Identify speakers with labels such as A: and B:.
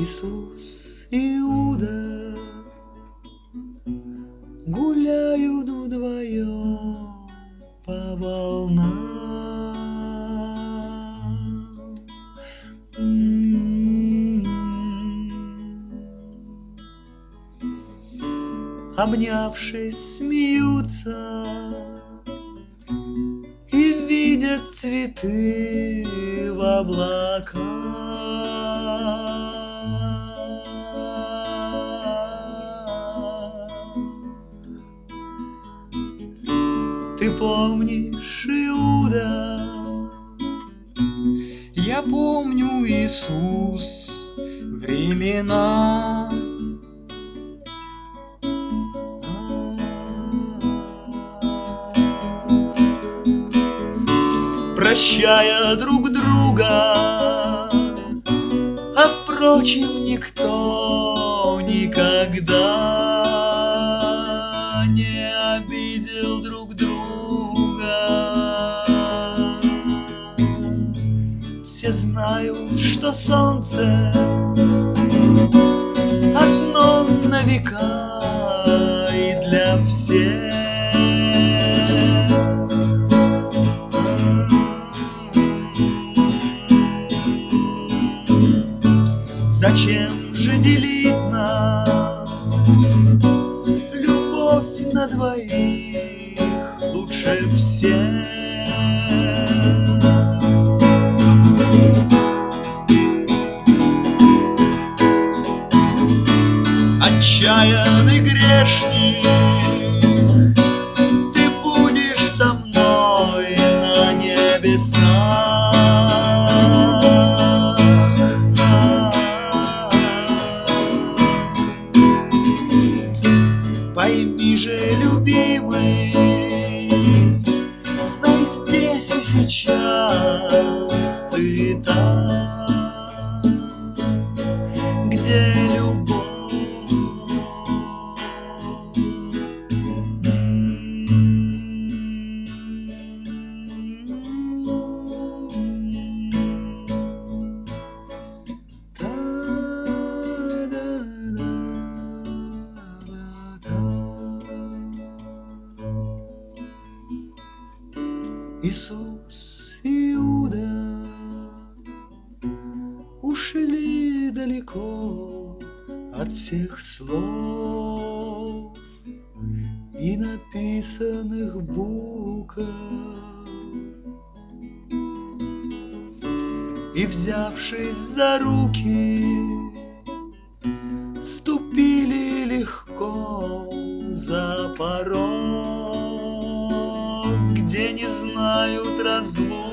A: Иисус и Иуда гуляют вдвоем по волнам. Обнявшись, смеются и видят цветы в облаках. Ты помнишь, Иуда?
B: Я помню, Иисус, времена.
A: Прощая друг друга, а впрочем, никто никогда не обидел друг друга. Все знают, что солнце одно на века и для всех. Зачем же делить нам любовь на двоих лучше всех? Отчаянный грешник, ты будешь со мной на небесах. Пойми же, любимый, знай, здесь и сейчас ты там, где любовь. Иисус и Иуда ушли далеко от всех слов и написанных букв, и, взявшись за руки, ступили легко за порог, где не знают разлуки.